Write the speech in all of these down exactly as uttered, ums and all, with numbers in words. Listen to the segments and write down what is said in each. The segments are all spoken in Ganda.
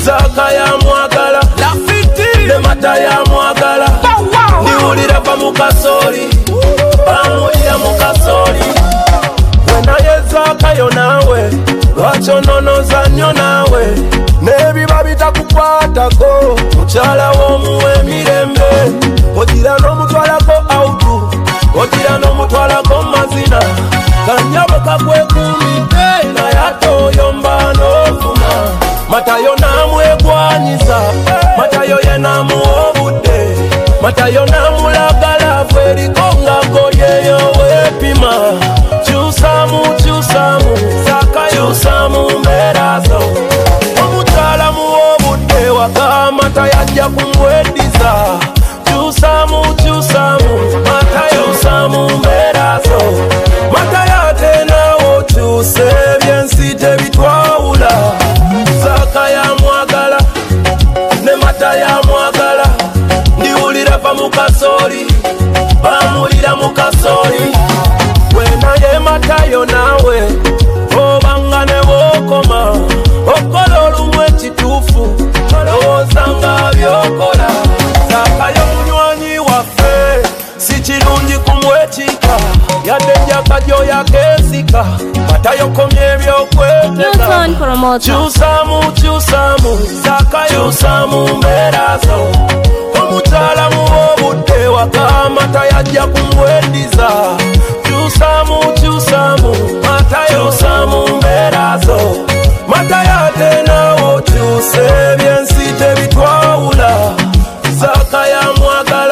Zaka ya mwagala Lafiti ne mata ya mwagala Ndiwulira pa mukasoli Bamulira mukasoli Wenaye Zaka yo nawe Lwacho nonoza nnyo nawe Nebiba bitakukwatako Mukyala w'omuwa emirembe Ogira n'omutwalako autu Ogira n'omutwalako mazina Kanyabo kakwekuumidde naye ate oyomba n'ovuma Matayo namwegwanyiza Matayo ye namuwa obudde Matayo namulagala fweriko ngako yeyo weepima Kyusamu kyusamu Zaka kyusamu mbeera zo Omukyala muwa obudde waka Matayo ajja kumweddiza Kyusamu kyusamu Matayo kyusamu mbeera zo Matayo ate naawe okyuse ebyensi tebitwawula Zaka ya mwagala ne mata ya mwagala Ndiwulira pa mukasoli Bamulira mukasoli Wenaye Matayo nawe obanga ne bwokoma Okola olumu ekituufu olowooza nga byokola Zaka yo munywanyi waffe si kirungi kumwekiika yadde enjaka gy'oyakeesika Matayo komya ebyokwetega Kyusamu kyusamu Zaka kyusamu mbeera zo Omukyala muwa obudde waka Matayo ajja kumweddiza Kyusamu kyusamu Matayo kyusamu mbeera zo Matayo ate naawe okyuse ebyensi tebitwawula Zaka ya mwagala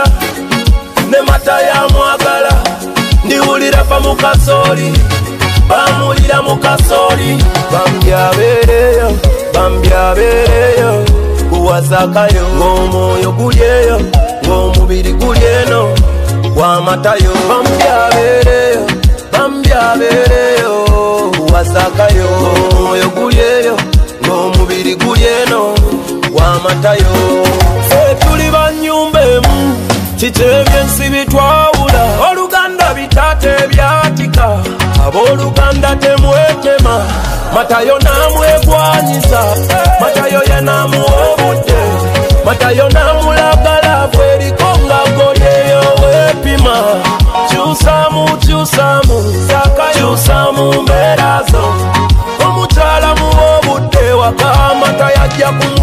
ne mata ya mwagala Ndiwulira pa mukasoli Bamulira mukasoli Bambyabeereyo Bambyabeereyo Uwa Zakayo ng'omwoyo gulyeyo ng'omubiri gulyeno Wa Matayo Bambyabeereyo Bambyabeereyo Uwa Zakayo ng'omwoyo gulyeyo ng'omubiri gulyeno Wa Matayo Ffe tuli ba nnyumba emu Kiki ebyensi bitwawula Oluganda bitate byatika Abooluganda temwetema Matayo namwegwanyiza Matayo ye namuwa obudde Matayo namulagala fweriko ngako yeyo weepima Kyusamu kyusamu Zaka kyusamu mbeera zo Omukyala muwa obudde waka Matayo ajja ku